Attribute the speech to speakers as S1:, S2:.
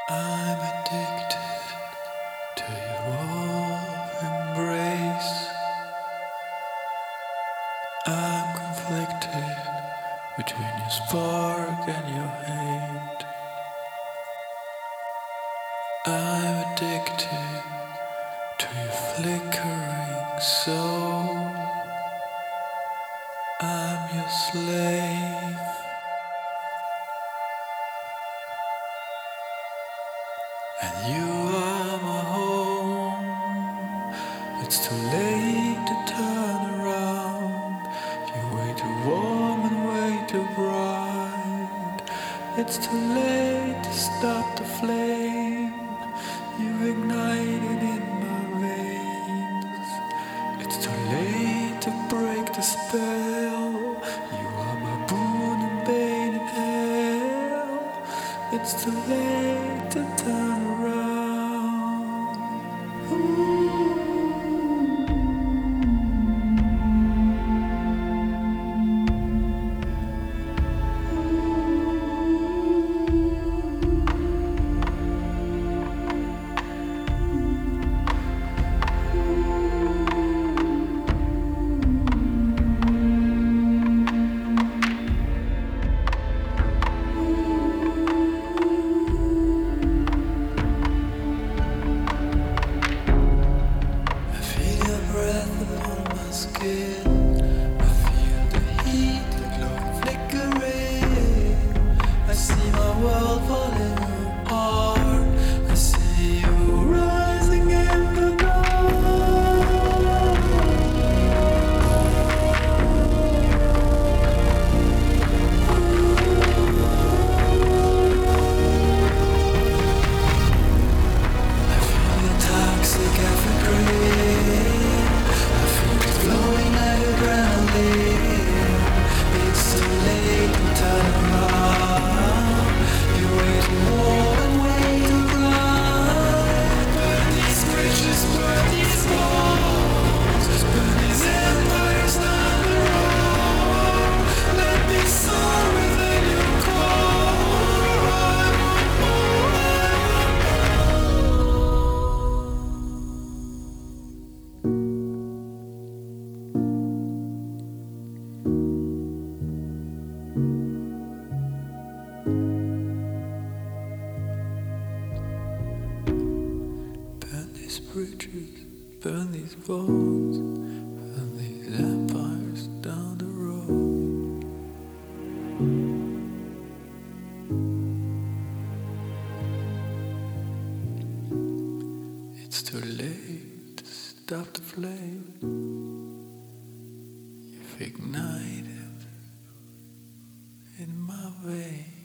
S1: I'm addicted to your warm embrace. I'm conflicted between your spark and your hate. I'm addicted to your flickering soul. I'm your slave. And you are my home. It's too late to turn around. You're way too warm and way too bright. It's too late to stop the flame you've ignited in my veins. It's too late to break the spell. You are my boon and bane in hell. It's too late to turn around. I feel your breath upon my skin. I feel the heat, the glow flickering. I see my world falling apart. I see you rising in the dark. I feel your toxic evergreen. I feel it flowing like adrenaline. It's too late to turn around. You're way too warm and way too bright. Burn these bridges, burn these walls, burn these empires down the road. Let me soar within your core. I want more, I want more. Burn these bridges, burn these walls, burn these empires down the road. It's too late to stop the flame you've ignited in my veins.